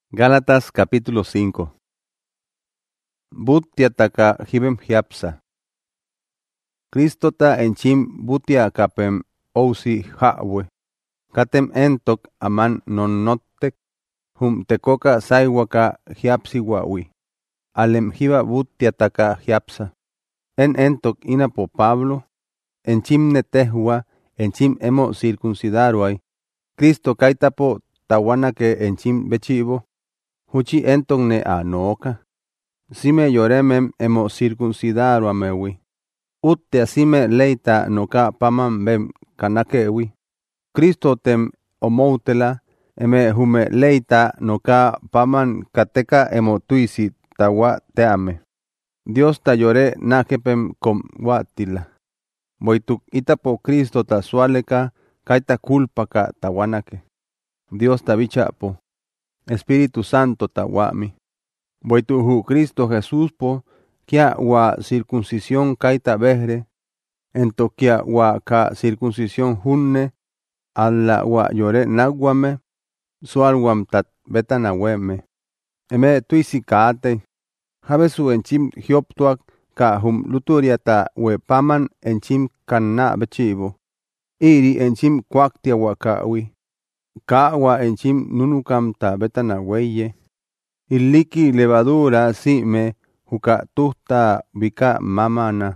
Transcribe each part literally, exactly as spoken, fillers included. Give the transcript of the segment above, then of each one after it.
Gálatas capítulo cinco. Butia taka hibem hiapsa. Cristo ta enchim butia kapem ousi hawe. Katem entok aman nonnotek hum tekoka saiwaka hiapsi wawi. Alem hiba butia taka hiapsa. En entok inapo Pablo. Enchim netehua enchim emo circuncidaruai. Cristo kaitapo tawanake enchim bechivo. Huchi entok ne a nooka. Sime yoremem emo circuncidaro amewi. Utte asime leita noka pamam bem kanakewi. Cristo tem omoutela eme hume leita noka paman kateka emo tuisi tawa teame. Dios ta yore nakepem kom watila. Boituk itapo Cristo ta sualeka kaita culpaka tawanake. Dios ta bichapo. Espíritu Santo tawami. Boituhu Cristo Jesús po kia wa circuncisión kaita behre. Ento kia wa ka circuncisión hunne. Alla wa yore naguame. Sualwam tat betanaweme. Eme tuisi kaate. Habesu enchim hioptuak ka hum luturiata we paman enchim kanna bechivo. Iri enchim kwaktia wakawi. Ka wa enchim nunukam ta betana weye. Illiki levadura si me huka tuhta bika mamana.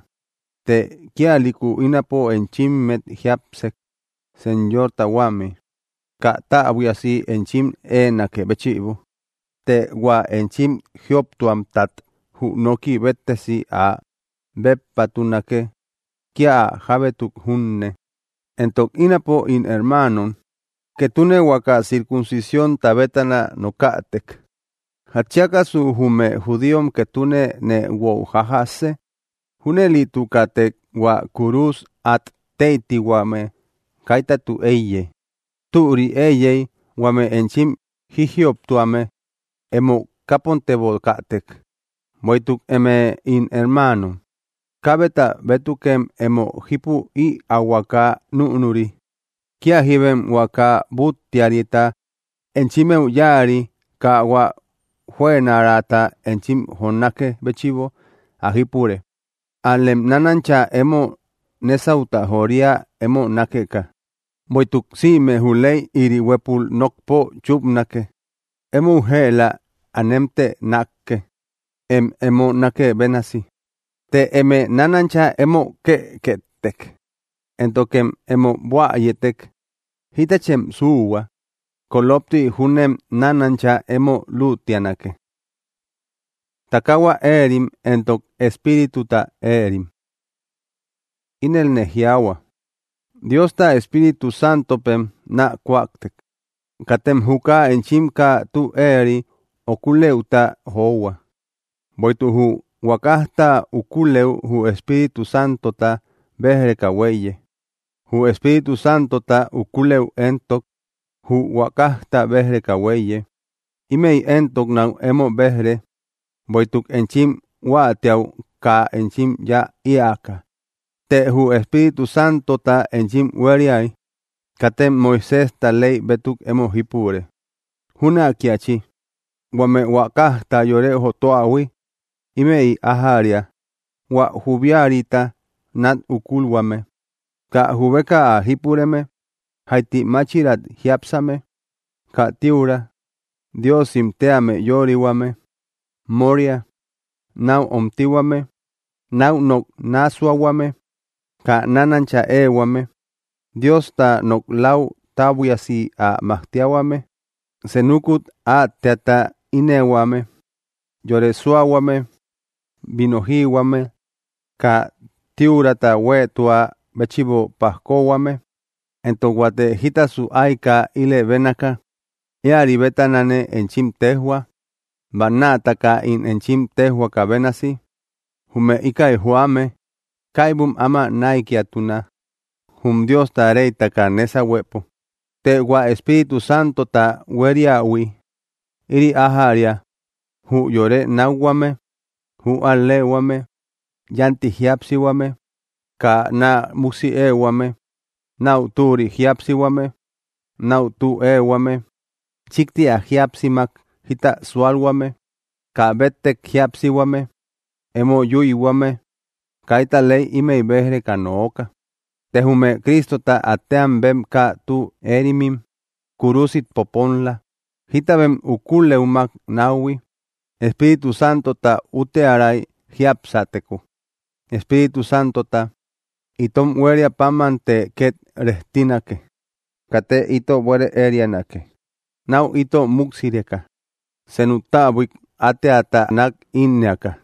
Te kialiku inapo enchim met hiapsek. Señor tawame. Ka ta abuasi enchim enake bechivo. Te wa enchim hioptuam tat hu noki betesi a beppatunake. Kia habetuk hunne. Entok inapo in hermanon. Que tune waka circuncisión tabetana nokatek. Hachiaka su hume judiom que tune ne wo jajase. Huneli tu katek wa kurus at teiti wame. Kaita tu eye. Turi eye wame enchim hihioptuame. Emo kaponte volkatek. Moituk eme in hermano. Kabeta betukem emo hipu i awaka nuunuri. Kia hibem waka butiarita enchimeu yari ka wa huenarata enchim honake bechivo ahipure. Alem nanancha emo nesauta horia emo nakeka. Boituk si me hulei iri wepul nokpo chubnake. Emo hela anemte nakke. Em emo nake benasi. Te eme nanancha emo ke ketek. Entokem emo buayetek. Hitachem suwa. Kolopti hunem nanancha emo lutianake. Takawa erim entok espíritu ta erim. Inel nehiawa. Dios ta Espíritu Santo pem na kwaktek. Katem huka enchimka tu eri okuleuta hoa. Boituhu wakahta ukuleu hu Espíritu Santo ta behre kaweye. Hu Espíritu Santo ta ukuleu entok, hu wakahta behre kaweye. Imei entok na emo behre, boituk enchim waatiau ka enchim ya iaka. Te hu Espíritu Santo ta enchim weriai, katem Moisés ta ley betuk emo hipure. Huna kiachi, wame wakahta yore hotoawi, imei aharia, wa hubiarita nat ukulwame. Ka hubeka a hipureme, haiti machirat hiapsame, ka tiura, Dios imteame yoriwame, moria, nau omtiwame, nau nok nasuawame, ka nanancha ewame, Dios ta nok lau tawiasi a mahtiawame, senukut a teata inewame, yoresuawame, binohiwame, ka tiurata wetua bechivo pahkowame, entoguate hitasu aika ile venaka, iari betanane enchim tehua, banataka in enchim tehua kabenasi, hume ikai huame, kaibum ama naikiatuna, hum Dios ta reitaka nesa wepo, te wa Espíritu Santo ta weriawi, iri aharia, hu yore nawame, hu alewame, yanti hiapsiwame, ka na musi ewame, nau turi hiapsiwame, nau tu ewame, chikti a hiapsimak hita sualwame, ka betek hiapsiwame, emo yuiwame, kaita ley ime ibehre kanooka. Tehume Cristo ta ateam bem ka tu erimim, kurusit poponla, hita bem ukule umak nawi, Espíritu Santo ta ute aray hiapsateku. Espíritu Santo ta itom weria paman te ket rehtinake, kate ito were erianake. Nau ito muksireka, senutabuik ate ata nak inneaka.